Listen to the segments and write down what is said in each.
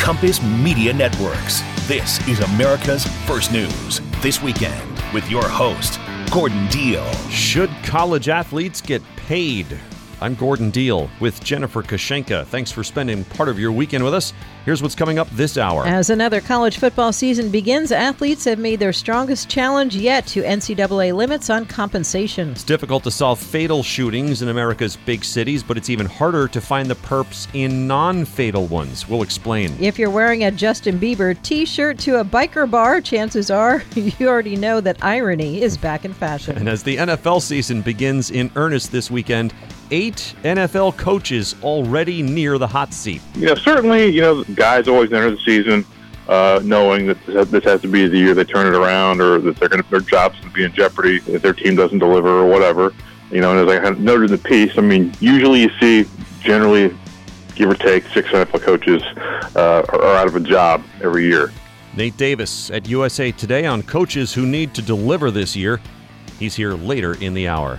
Compass Media Networks. This is America's First News. This weekend with your host, Gordon Deal. Should college athletes get paid? I'm Gordon Deal with Jennifer Kashenka. Thanks for spending part of your weekend with us. Here's what's coming up this hour. As another college football season begins, athletes have made their strongest challenge yet to NCAA limits on compensation. It's difficult to solve fatal shootings in America's big cities, but it's even harder to find the perps in non-fatal ones. We'll explain. If you're wearing a Justin Bieber t-shirt to a biker bar, chances are you already know that irony is back in fashion. And as the NFL season begins in earnest this weekend, 8 NFL coaches already near the hot seat. Certainly, guys always enter the season knowing that this has to be the year they turn it around, or that their jobs will be in jeopardy if their team doesn't deliver or whatever. And as I noted in the piece, usually you see generally, give or take, 6 NFL coaches are out of a job every year. Nate Davis at USA Today on coaches who need to deliver this year. He's here later in the hour.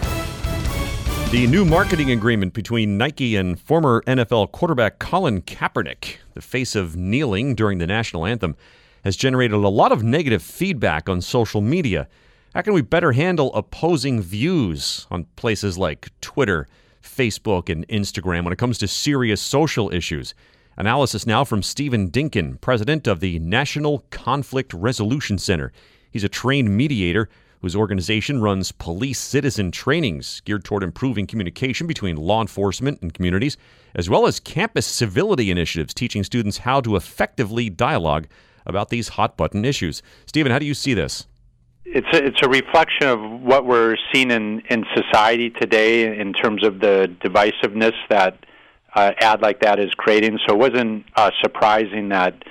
The new marketing agreement between Nike and former NFL quarterback Colin Kaepernick, the face of kneeling during the national anthem, has generated a lot of negative feedback on social media. How can we better handle opposing views on places like Twitter, Facebook, and Instagram when it comes to serious social issues? Analysis now from Stephen Dinkin, president of the National Conflict Resolution Center. He's a trained mediator whose organization runs police citizen trainings geared toward improving communication between law enforcement and communities, as well as campus civility initiatives teaching students how to effectively dialogue about these hot-button issues. Stephen, how do you see this? It's a reflection of what we're seeing in society today in terms of the divisiveness that ad like that is creating. So it wasn't surprising that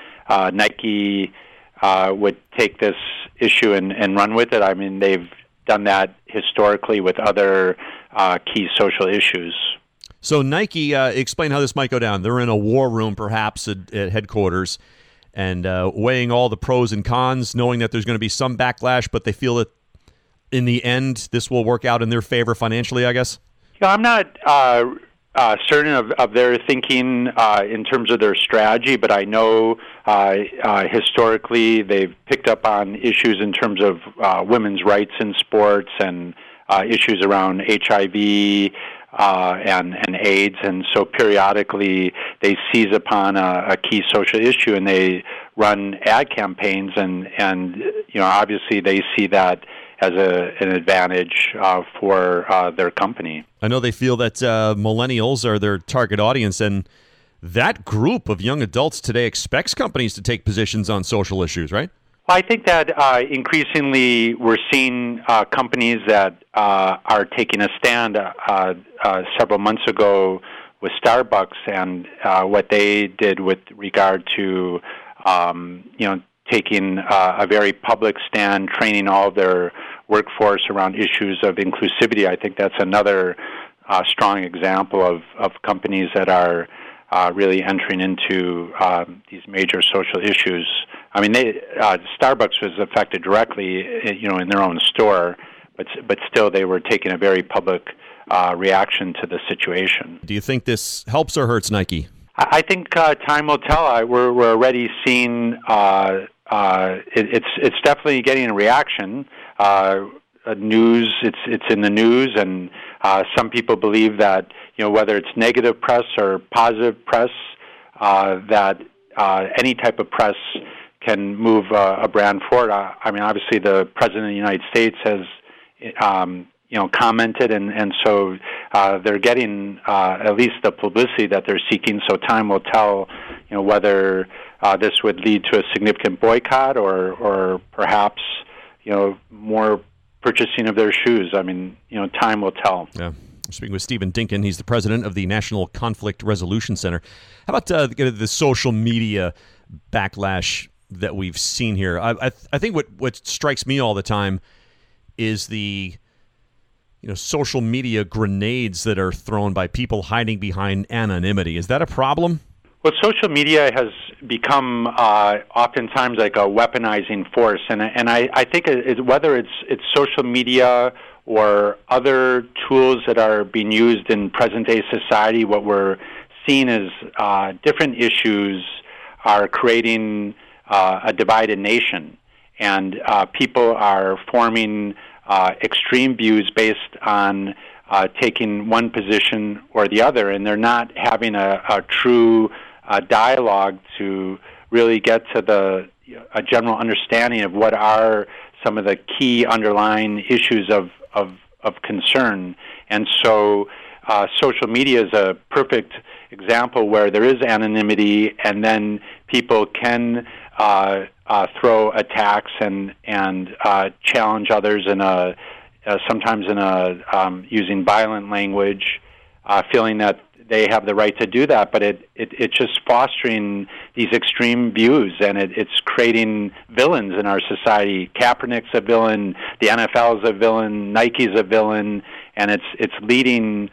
Nike would take this issue and run with it. They've done that historically with other key social issues. So Nike, explain how this might go down. They're in a war room, perhaps, at headquarters, and weighing all the pros and cons, knowing that there's going to be some backlash, but they feel that in the end, this will work out in their favor financially, I guess? I'm not certain of their thinking in terms of their strategy, but I know historically they've picked up on issues in terms of women's rights in sports and issues around HIV and AIDS, and so periodically they seize upon a key social issue and they run ad campaigns, and obviously they see that as an advantage for their company. I know they feel that millennials are their target audience, and that group of young adults today expects companies to take positions on social issues, right? Well, I think that increasingly we're seeing companies that are taking a stand. Several months ago with Starbucks and what they did with regard to taking a very public stand, training all of their workforce around issues of inclusivity. I think that's another strong example of companies that are really entering into these major social issues. Starbucks was affected directly, in their own store, but still they were taking a very public reaction to the situation. Do you think this helps or hurts Nike? I think time will tell. We're already seeing it's definitely getting a reaction. News, it's in the news, and some people believe that whether it's negative press or positive press, that any type of press can move a brand forward. Obviously, the President of the United States has commented, and so they're getting at least the publicity that they're seeking. So time will tell, whether this would lead to a significant boycott or perhaps more purchasing of their shoes. Time will tell. Yeah. We're speaking with Stephen Dinkin. He's the president of the National Conflict Resolution Center. How about the social media backlash that we've seen here? I think what strikes me all the time is the social media grenades that are thrown by people hiding behind anonymity. Is that a problem? Well, social media has become oftentimes like a weaponizing force, and I think whether it's social media or other tools that are being used in present-day society, what we're seeing is different issues are creating a divided nation, and people are forming extreme views based on taking one position or the other, and they're not having a true dialogue to really get to a general understanding of what are some of the key underlying issues of concern. And so social media is a perfect example where there is anonymity, and then people can throw attacks and challenge others sometimes using violent language, feeling that they have the right to do that, but it's just fostering these extreme views, and it's creating villains in our society. Kaepernick's a villain, the NFL's a villain, Nike's a villain, and it's leading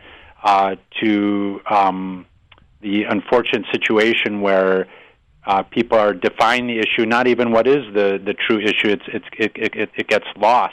to the unfortunate situation where people are defining the issue, not even what is the true issue. It gets lost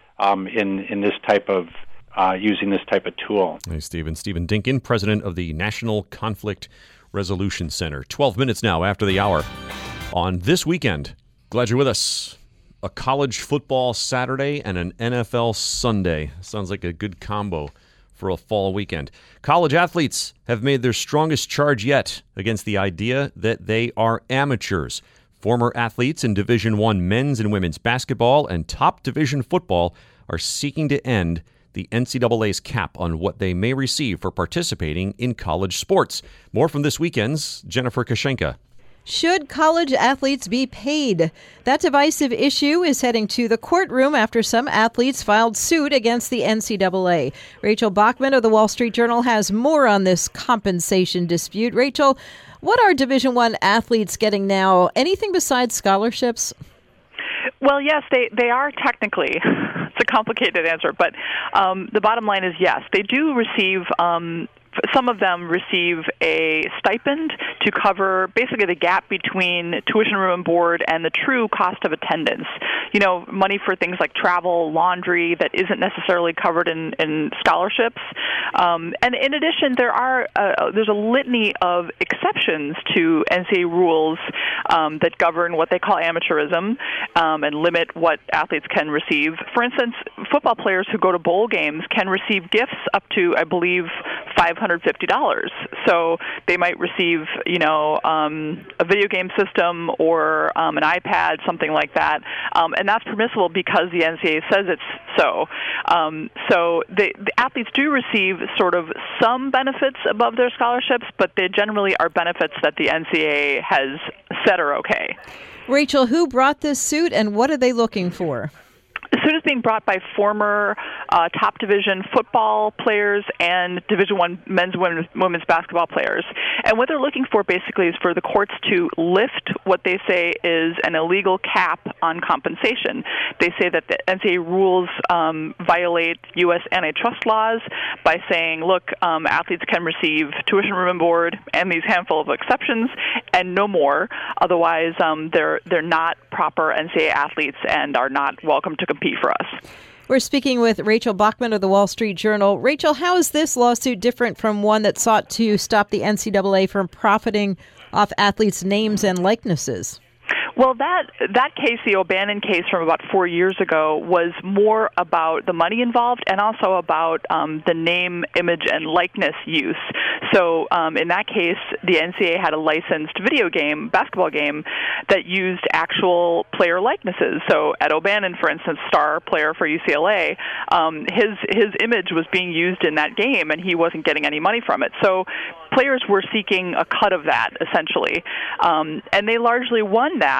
in this type of using this type of tool. Hey, Stephen. Stephen Dinkin, president of the National Conflict Resolution Center. 12 minutes now after the hour on This Weekend. Glad you're with us. A college football Saturday and an NFL Sunday. Sounds like a good combo for a fall weekend. College athletes have made their strongest charge yet against the idea that they are amateurs. Former athletes in Division I men's and women's basketball and top division football are seeking to end the NCAA's cap on what they may receive for participating in college sports. More from This Weekend's Jennifer Kashenka. Should college athletes be paid? That divisive issue is heading to the courtroom after some athletes filed suit against the NCAA. Rachel Bachman of the Wall Street Journal has more on this compensation dispute. Rachel, what are Division I athletes getting now? Anything besides scholarships? Well, yes, they are technically. It's a complicated answer, but the bottom line is yes, they do receive. Some of them receive a stipend to cover basically the gap between tuition, room, and board and the true cost of attendance. You know, money for things like travel, laundry that isn't necessarily covered in scholarships. And in addition, there's a litany of exceptions to NCAA rules that govern what they call amateurism and limit what athletes can receive. For instance, football players who go to bowl games can receive gifts up to, I believe, $550. So they might receive, a video game system or an iPad, something like that, and that's permissible because the NCAA says it's so. So the athletes do receive sort of some benefits above their scholarships, but they generally are benefits that the NCAA has said are okay. Rachel, who brought this suit and what are they looking for? The suit is being brought by former top division football players and Division I men's and women's basketball players. And what they're looking for basically is for the courts to lift what they say is an illegal cap on compensation. They say that the NCAA rules violate U.S. antitrust laws by saying, look, athletes can receive tuition, room, and board and these handful of exceptions and no more. Otherwise, they're not proper NCAA athletes and are not welcome to compete for us. We're speaking with Rachel Bachman of the Wall Street Journal. Rachel, how is this lawsuit different from one that sought to stop the NCAA from profiting off athletes' names and likenesses? Well, that case, the O'Bannon case from about 4 years ago, was more about the money involved and also about the name, image, and likeness use. So in that case, the NCAA had a licensed basketball game, that used actual player likenesses. So Ed O'Bannon, for instance, star player for UCLA, his image was being used in that game, and he wasn't getting any money from it. So players were seeking a cut of that, essentially, and they largely won that.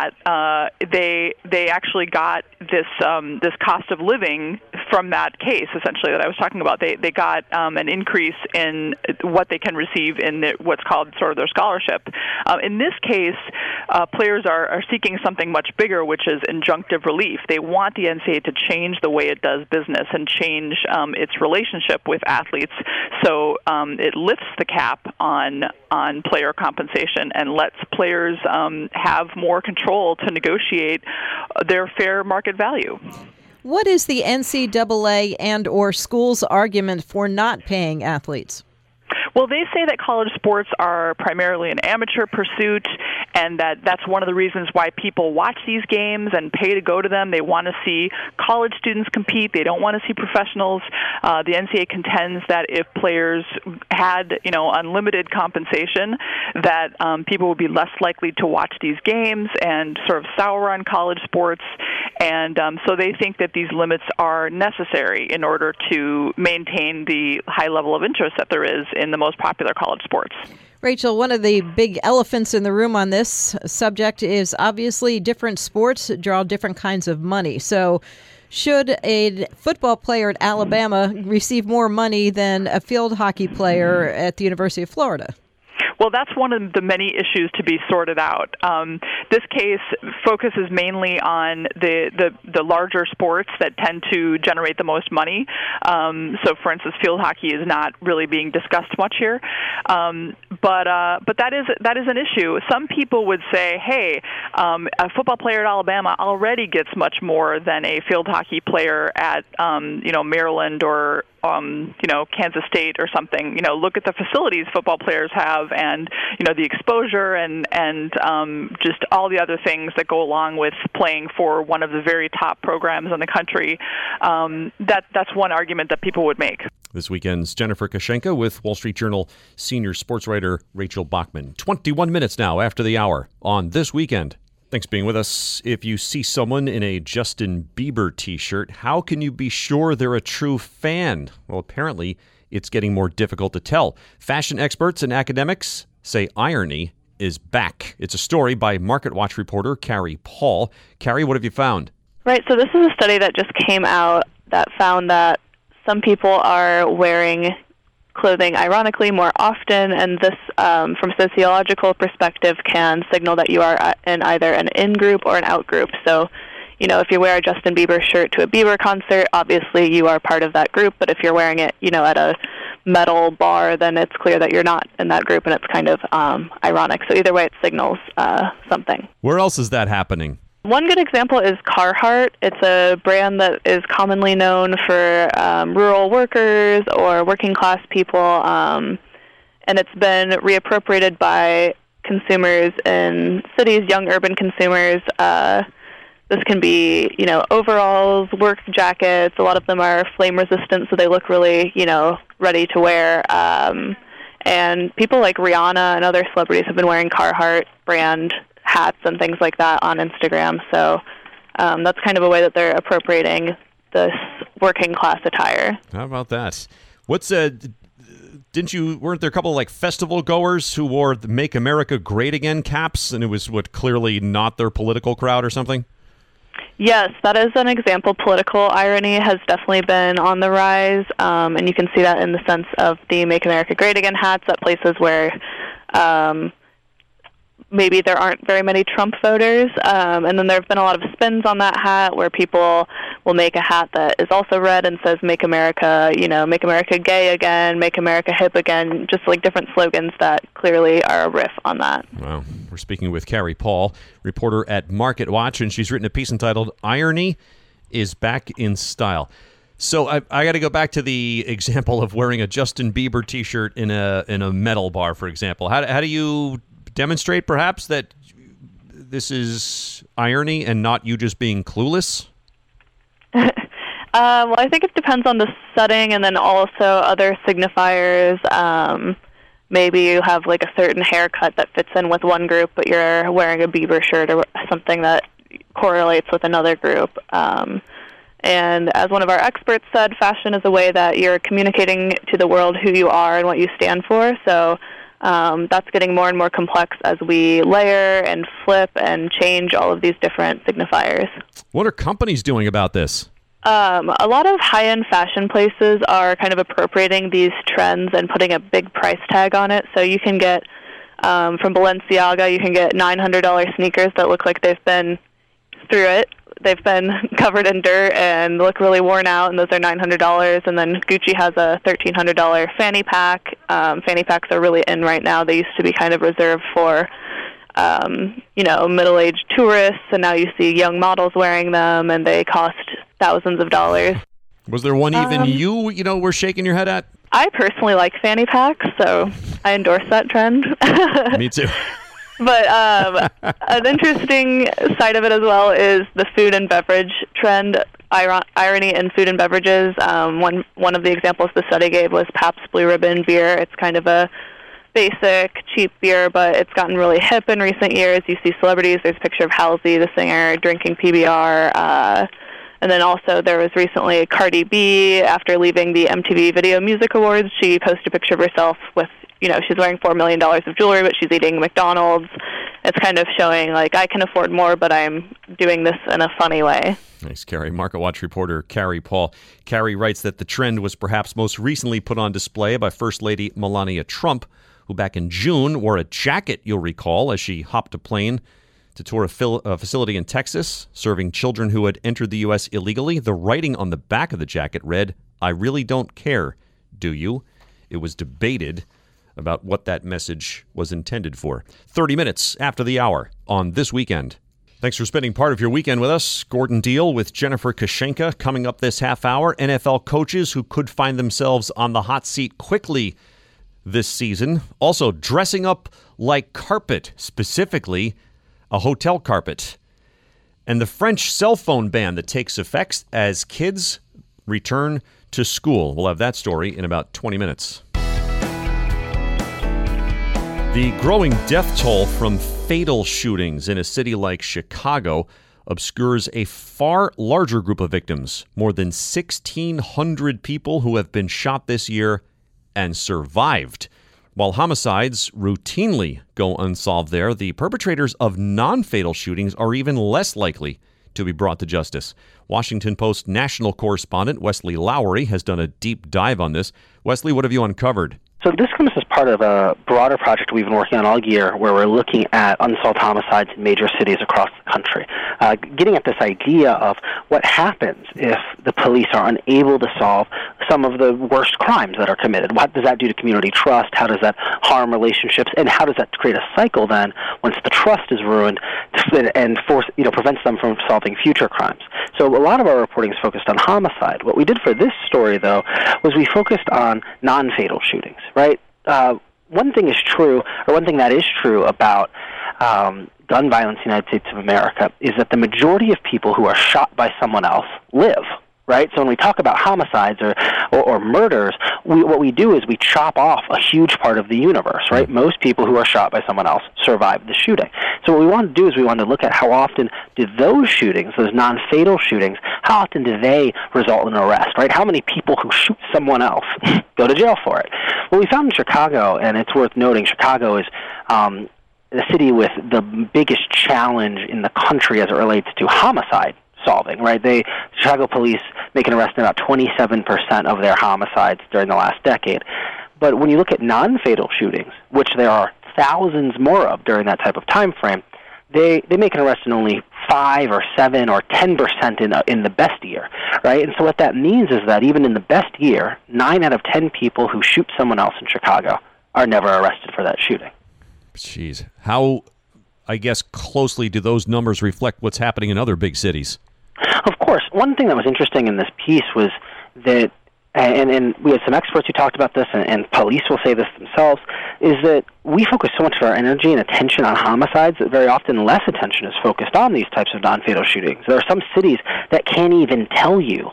They actually got this cost of living from that case, essentially, that I was talking about. They got an increase in what they can receive in what's called sort of their scholarship. In this case, players are seeking something much bigger, which is injunctive relief. They want the NCAA to change the way it does business and change its relationship with athletes, so it lifts the cap on player compensation and lets players have more control to negotiate their fair market value. What is the NCAA and or schools' argument for not paying athletes? Well, they say that college sports are primarily an amateur pursuit, and that's one of the reasons why people watch these games and pay to go to them. They want to see college students compete. They don't want to see professionals. The NCAA contends that if players had, unlimited compensation, that people would be less likely to watch these games and sort of sour on college sports. And so they think that these limits are necessary in order to maintain the high level of interest that there is in the most popular college sports. Rachel, one of the big elephants in the room on this subject is obviously different sports draw different kinds of money. So should a football player at Alabama receive more money than a field hockey player at the University of Florida? Well, that's one of the many issues to be sorted out. This case focuses mainly on the larger sports that tend to generate the most money. So, for instance, field hockey is not really being discussed much here. But that is an issue. Some people would say, hey, a football player at Alabama already gets much more than a field hockey player at Maryland or Kansas State or something. Look at the facilities football players have, and the exposure and just all the other things that go along with playing for one of the very top programs in the country. That's one argument that people would make. This weekend's Jennifer Kashenka with Wall Street Journal senior sports writer Rachel Bachman. 21 minutes now after the hour on This Weekend. Thanks for being with us. If you see someone in a Justin Bieber t-shirt, how can you be sure they're a true fan? Well, apparently, it's getting more difficult to tell. Fashion experts and academics say irony is back. It's a story by MarketWatch reporter Carrie Paul. Carrie, what have you found? Right, so this is a study that just came out that found that some people are wearing clothing ironically more often, and this, from a sociological perspective, can signal that you are in either an in-group or an out-group. So, if you wear a Justin Bieber shirt to a Bieber concert, obviously you are part of that group, but if you're wearing it, at a metal bar, then it's clear that you're not in that group, and it's kind of ironic. So either way, it signals something. Where else is that happening? One good example is Carhartt. It's a brand that is commonly known for rural workers or working class people, and it's been reappropriated by consumers in cities, young urban consumers. This can be, overalls, work jackets. A lot of them are flame resistant, so they look really, ready to wear. And people like Rihanna and other celebrities have been wearing Carhartt brand hats and things like that on Instagram. So that's kind of a way that they're appropriating this working class attire. How about that? Weren't there a couple of festival goers who wore the Make America Great Again caps, and it was clearly not their political crowd or something? Yes, that is an example. Political irony has definitely been on the rise, and you can see that in the sense of the Make America Great Again hats at places where maybe there aren't very many Trump voters, and then there have been a lot of spins on that hat where people will make a hat that is also red and says Make America, Make America Gay Again, Make America Hip Again, just different slogans that clearly are a riff on that. Wow. We're speaking with Carrie Paul, reporter at MarketWatch, and she's written a piece entitled Irony is Back in Style. So I got to go back to the example of wearing a Justin Bieber t-shirt in a metal bar, for example. How do you demonstrate, perhaps, that this is irony and not you just being clueless? Well, I think it depends on the setting and then also other signifiers. Maybe you have a certain haircut that fits in with one group, but you're wearing a Bieber shirt or something that correlates with another group. And as one of our experts said, fashion is a way that you're communicating to the world who you are and what you stand for. So that's getting more and more complex as we layer and flip and change all of these different signifiers. What are companies doing about this? A lot of high-end fashion places are kind of appropriating these trends and putting a big price tag on it. So you can get, from Balenciaga, you can get $900 sneakers that look like they've been through it. They've been covered in dirt and look really worn out, and those are $900. And then Gucci has a $1,300 fanny pack. Fanny packs are really in right now. They used to be kind of reserved for, middle-aged tourists, and now you see young models wearing them, and they cost thousands of dollars. Was there one even you were shaking your head at? I personally like fanny packs, so I endorse that trend. Me too. But an interesting side of it as well is the food and beverage trend. Irony in food and beverages. One of the examples the study gave was Pabst Blue Ribbon beer. It's kind of a basic, cheap beer, but it's gotten really hip in recent years. You see celebrities. There's a picture of Halsey, the singer, drinking PBR. And then also there was recently Cardi B, after leaving the MTV Video Music Awards, she posted a picture of herself with, she's wearing $4 million of jewelry, but she's eating McDonald's. It's kind of showing, I can afford more, but I'm doing this in a funny way. Thanks, Carrie. Market Watch reporter Carrie Paul. Carrie writes that the trend was perhaps most recently put on display by First Lady Melania Trump, who back in June wore a jacket, you'll recall, as she hopped a plane to tour a facility in Texas serving children who had entered the U.S. illegally. The writing on the back of the jacket read, "I really don't care, do you?" It was debated about what that message was intended for. 30 minutes after the hour on This Weekend. Thanks for spending part of your weekend with us. Gordon Deal with Jennifer Kashenka coming up this half hour. NFL coaches who could find themselves on the hot seat quickly this season. Also dressing up like carpet, specifically a hotel carpet. And the French cell phone ban that takes effect as kids return to school. We'll have that story in about 20 minutes. The growing death toll from fatal shootings in a city like Chicago obscures a far larger group of victims, more than 1,600 people who have been shot this year and survived. While homicides routinely go unsolved there, the perpetrators of non-fatal shootings are even less likely to be brought to justice. Washington Post national correspondent Wesley Lowery has done a deep dive on this. Wesley, what have you uncovered? So this comes as part of a broader project we've been working on all year where we're looking at unsolved homicides in major cities across the country, getting at this idea of what happens if the police are unable to solve some of the worst crimes that are committed. What does that do to community trust? How does that harm relationships? And how does that create a cycle then once the trust is ruined and prevents them from solving future crimes? So a lot of our reporting is focused on homicide. What we did for this story, though, was we focused on non-fatal shootings, right? One thing that is true about gun violence in the United States of America is that the majority of people who are shot by someone else live, right? So when we talk about homicides or murders, what we do is we chop off a huge part of the universe, right? Most people who are shot by someone else survive the shooting. So what we want to do is we want to look at how often do those shootings, those non-fatal shootings, how often do they result in an arrest, right? How many people who shoot someone else go to jail for it? What we found in Chicago, and it's worth noting, Chicago is the city with the biggest challenge in the country as it relates to homicide solving, right? Chicago police make an arrest in about 27% of their homicides during the last decade. But when you look at non-fatal shootings, which there are thousands more of during that type of time frame, they make an arrest in only 5 or 7 or 10% in the best year, right? And so what that means is that even in the best year, 9 out of 10 people who shoot someone else in Chicago are never arrested for that shooting. Jeez. How, I guess, closely do those numbers reflect what's happening in other big cities? Of course. One thing that was interesting in this piece was that, and we had some experts who talked about this, and police will say this themselves, is that we focus so much of our energy and attention on homicides that very often less attention is focused on these types of non-fatal shootings. There are some cities that can't even tell you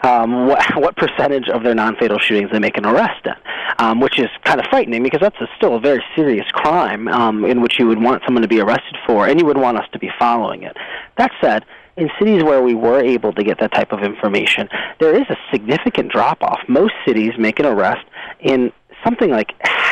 what percentage of their non-fatal shootings they make an arrest in, which is kind of frightening because that's still a very serious crime in which you would want someone to be arrested for, and you would want us to be following it. That said, in cities where we were able to get that type of information, there is a significant drop-off. Most cities make an arrest in something like,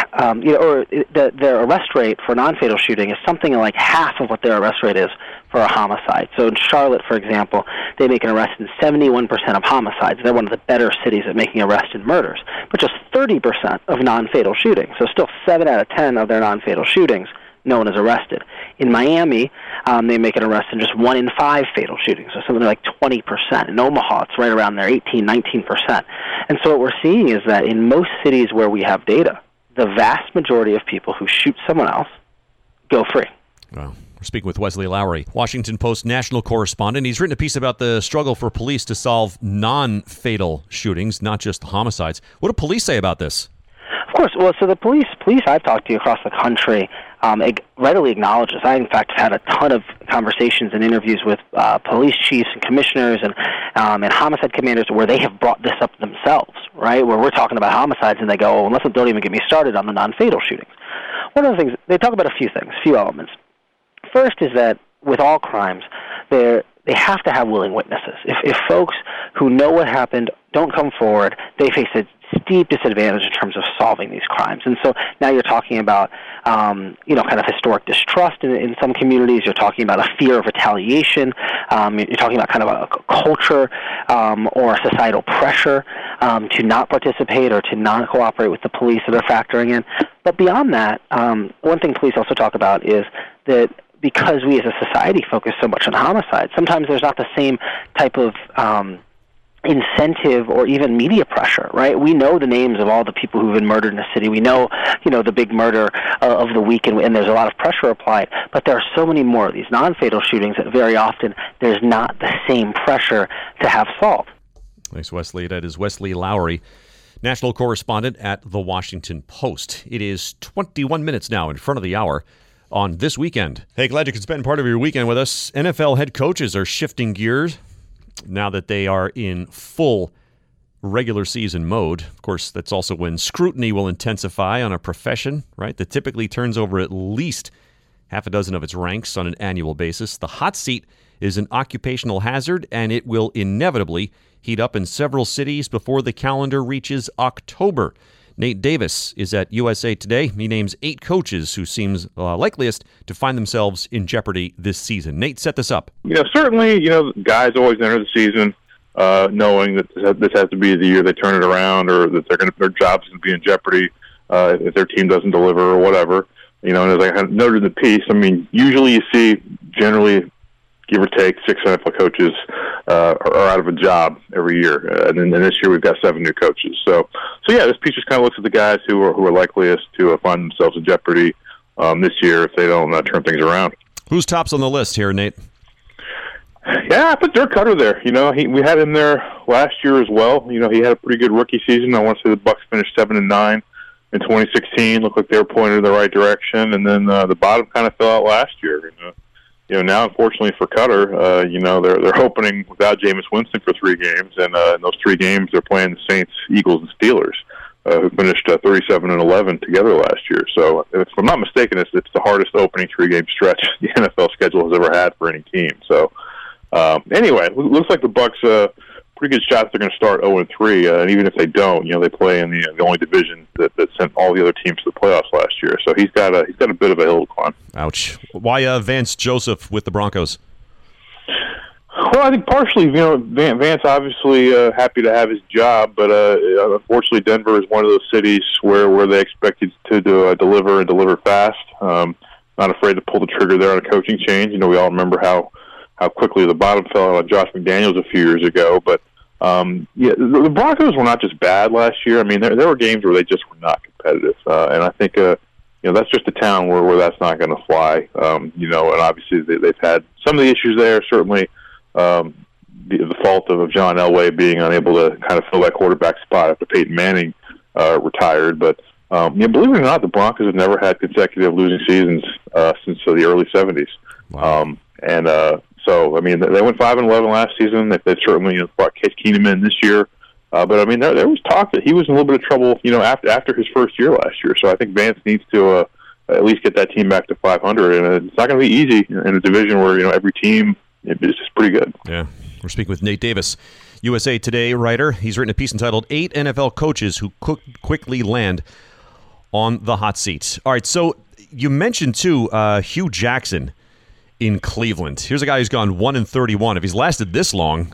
their arrest rate for non-fatal shooting is something like half of what their arrest rate is for a homicide. So in Charlotte, for example, they make an arrest in 71% of homicides. They're one of the better cities at making arrests in murders, but just 30% of non-fatal shootings. So still 7 out of 10 of their non-fatal shootings, no one is arrested. In Miami, they make an arrest in just 1 in 5 fatal shootings, so something like 20%. In Omaha, it's right around there, 19%. And so what we're seeing is that in most cities where we have data, the vast majority of people who shoot someone else go free. Wow. We're Speaking with Wesley Lowery, Washington Post national correspondent. He's written a piece about the struggle for police to solve non-fatal shootings, not just homicides. What do police say about this? Of course. Well, so the police I've talked to across the country readily acknowledge this. I, in fact, have had a ton of conversations and interviews with police chiefs and commissioners and homicide commanders where they have brought this up themselves, right? Where we're talking about homicides and they go, oh, don't even get me started on the non-fatal shootings. One of the things, they talk about a few elements. First is that with all crimes, they have to have willing witnesses. If folks who know what happened don't come forward, they face a steep disadvantage in terms of solving these crimes. And so now you're talking about, kind of historic distrust in some communities. You're talking about a fear of retaliation. You're talking about kind of a culture or societal pressure to not participate or to not cooperate with the police that are factoring in. But beyond that, one thing police also talk about is that because we as a society focus so much on homicide, sometimes there's not the same type of incentive or even media pressure, right? We know the names of all the people who've been murdered in the city. We know, the big murder of the week, and there's a lot of pressure applied. But there are so many more of these non-fatal shootings that very often there's not the same pressure to have solved. Thanks, Wesley. That is Wesley Lowery, national correspondent at The Washington Post. It is 21 minutes now in front of the hour on This Weekend. Hey, glad you could spend part of your weekend with us. NFL head coaches are shifting gears now that they are in full regular season mode. Of course, that's also when scrutiny will intensify on a profession, right, that typically turns over at least half a dozen of its ranks on an annual basis. The hot seat is an occupational hazard, and it will inevitably heat up in several cities before the calendar reaches October. Nate Davis is at USA Today. He names 8 coaches who seems likeliest to find themselves in jeopardy this season. Nate, set this up. Certainly, guys always enter the season knowing that this has to be the year they turn it around, or that their jobs can be in jeopardy if their team doesn't deliver or whatever. And as I noted in the piece, usually you see generally, give or take, 6 NFL coaches are out of a job every year, and then this year we've got 7 new coaches. So yeah, this piece just kind of looks at the guys who are likeliest to find themselves in jeopardy this year if they don't turn things around. Who's tops on the list here, Nate? Yeah, I put Dirk Cutter there. We had him there last year as well. He had a pretty good rookie season. I want to say the Bucs finished 7-9 in 2016. Looked like they were pointed in the right direction, and then the bottom kind of fell out last year. Now, unfortunately for Cutter, they're opening without Jameis Winston for 3 games, and in those 3 games they're playing the Saints, Eagles, and Steelers, who finished 37-11 together last year. So, if I'm not mistaken, it's the hardest opening 3-game stretch the NFL schedule has ever had for any team. So, anyway, it looks like the Bucs pretty good shot they're going to start 0-3, and even if they don't, they play in the only division that sent all the other teams to the playoffs last year. So he's got a bit of a hill to climb. Ouch. Why Vance Joseph with the Broncos? Well, I think partially, Vance obviously happy to have his job, but unfortunately Denver is one of those cities where they expect you to deliver and deliver fast. Not afraid to pull the trigger there on a coaching change. We all remember how quickly the bottom fell out on Josh McDaniels a few years ago. But, the Broncos were not just bad last year. There were games where they just were not competitive. And I think, that's just a town where that's not going to fly. And obviously they've had some of the issues there, certainly the fault of John Elway being unable to kind of fill that quarterback spot after Peyton Manning retired. But, believe it or not, the Broncos have never had consecutive losing seasons since the early 70s. Wow. So, they went 5-11 last season. They certainly brought Case Keenum in this year. But, there was talk that he was in a little bit of trouble, after his first year last year. So I think Vance needs to at least get that team back to 500. And it's not going to be easy in a division where, every team is just pretty good. Yeah. We're speaking with Nate Davis, USA Today writer. He's written a piece entitled 8 NFL Coaches Who Quickly Land on the Hot Seat. All right, so you mentioned, too, Hugh Jackson in Cleveland. Here's a guy who's gone 1-31. If he's lasted this long,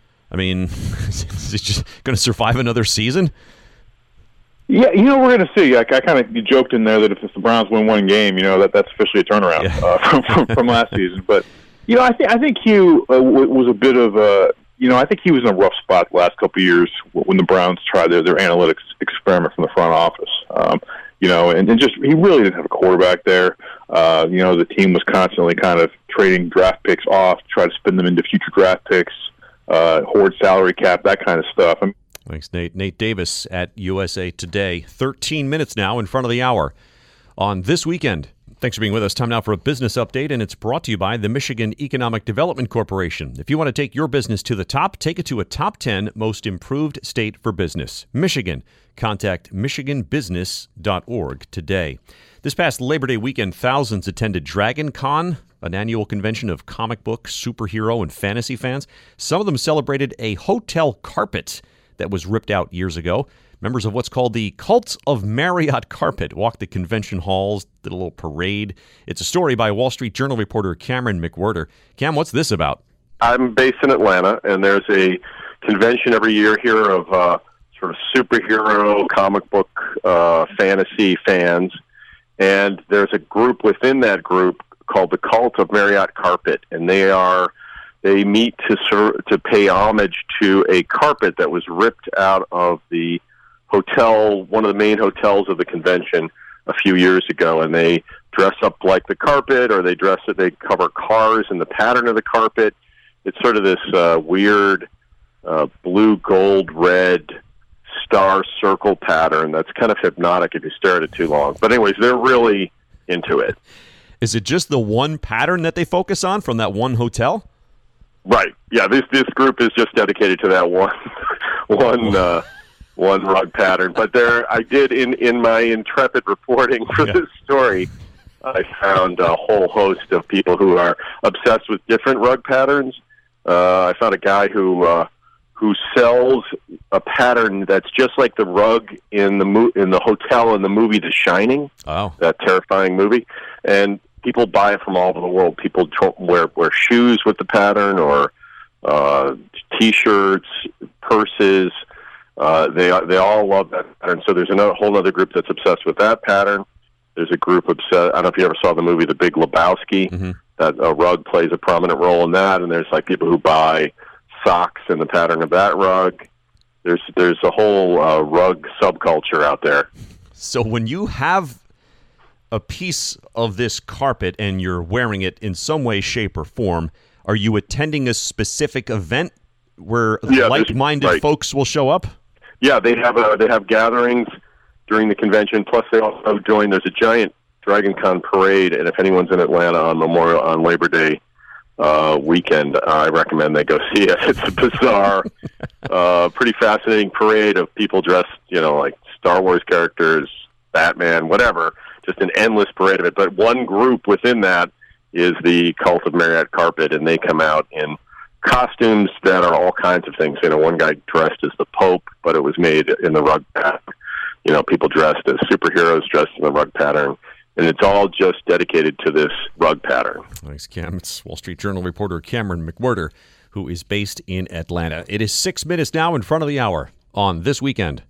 is he just going to survive another season? Yeah, we're going to see. I kind of joked in there that if the Browns win 1 game, that's officially a turnaround from last season. But I think Hugh was a bit of a. I think he was in a rough spot the last couple of years when the Browns tried their analytics experiment from the front office. And just he really didn't have a quarterback there. The team was constantly kind of trading draft picks off, try to spin them into future draft picks, hoard salary cap, that kind of stuff. Thanks, Nate. Nate Davis at USA Today. 13 minutes now in front of the hour on This Weekend. Thanks for being with us. Time now for a business update, and it's brought to you by the Michigan Economic Development Corporation. If you want to take your business to the top, take it to a top 10 most improved state for business. Michigan. Contact michiganbusiness.org today. This past Labor Day weekend, thousands attended Dragon Con, an annual convention of comic book, superhero, and fantasy fans. Some of them celebrated a hotel carpet that was ripped out years ago. Members of what's called the Cult of Marriott Carpet walked the convention halls, did a little parade. It's a story by Wall Street Journal reporter Cameron McWhirter. Cam, what's this about? I'm based in Atlanta, and there's a convention every year here of sort of superhero, comic book, fantasy fans. And there's a group within that group called the Cult of Marriott Carpet, and they meet to pay homage to a carpet that was ripped out of the hotel, one of the main hotels of the convention a few years ago, and they dress up like the carpet, or they cover cars in the pattern of the carpet. It's sort of this weird blue, gold, red star circle pattern that's kind of hypnotic if you stare at it too long. But anyways, they're really into it. Is it just the one pattern that they focus on from that one hotel? Right. Yeah, this group is just dedicated to that one rug pattern. But I did in my intrepid reporting for this story, I found a whole host of people who are obsessed with different rug patterns. I found a guy who sells a pattern that's just like the rug in the hotel in the movie The Shining. Oh, that terrifying movie. And people buy it from all over the world. People wear shoes with the pattern, or T-shirts, purses. They all love that pattern. So there's a whole other group that's obsessed with that pattern. There's a group obsessed. I don't know if you ever saw the movie The Big Lebowski. Mm-hmm. That a rug plays a prominent role in that. And there's like people who buy socks in the pattern of that rug. There's a whole rug subculture out there. So when you have a piece of this carpet and you're wearing it in some way, shape, or form, are you attending a specific event where like-minded folks will show up? Yeah, they have gatherings during the convention. Plus, they also join. There's a giant Dragon Con parade, and if anyone's in Atlanta on Labor Day weekend, I recommend they go see it. It's a bizarre, pretty fascinating parade of people dressed, like Star Wars characters, Batman, whatever. Just an endless parade of it. But one group within that is the Cult of Marriott Carpet, and they come out in costumes that are all kinds of things. One guy dressed as the Pope, but it was made in the rug pattern. People dressed as superheroes, dressed in the rug pattern. And it's all just dedicated to this rug pattern. Thanks, Cam. It's Wall Street Journal reporter Cameron McWhirter, who is based in Atlanta. It is 6 minutes now in front of the hour on This Weekend.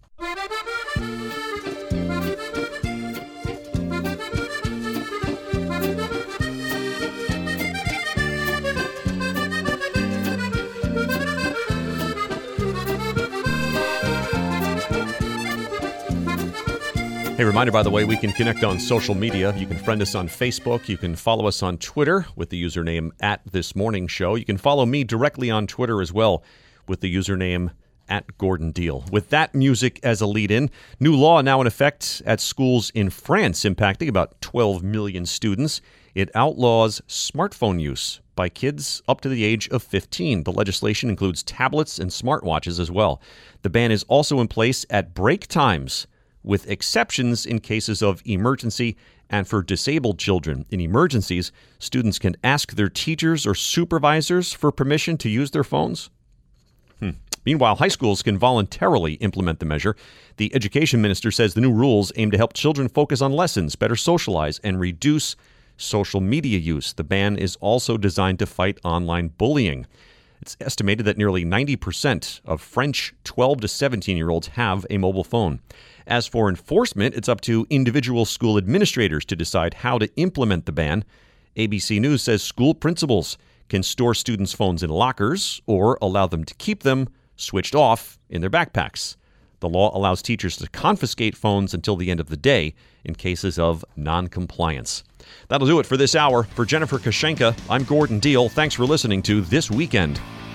Hey, reminder, by the way, we can connect on social media. You can friend us on Facebook. You can follow us on Twitter with the username @ThisMorningShow. You can follow me directly on Twitter as well with the username @GordonDeal. With that music as a lead-in, new law now in effect at schools in France, impacting about 12 million students. It outlaws smartphone use by kids up to the age of 15. The legislation includes tablets and smartwatches as well. The ban is also in place at break times, with exceptions in cases of emergency and for disabled children. In emergencies, students can ask their teachers or supervisors for permission to use their phones. Meanwhile, high schools can voluntarily implement the measure. The education minister says the new rules aim to help children focus on lessons, better socialize, and reduce social media use. The ban is also designed to fight online bullying. It's estimated that nearly 90% of French 12 to 17-year-olds have a mobile phone. As for enforcement, it's up to individual school administrators to decide how to implement the ban. ABC News says school principals can store students' phones in lockers or allow them to keep them switched off in their backpacks. The law allows teachers to confiscate phones until the end of the day in cases of noncompliance. That'll do it for this hour. For Jennifer Koshenka, I'm Gordon Deal. Thanks for listening to This Weekend.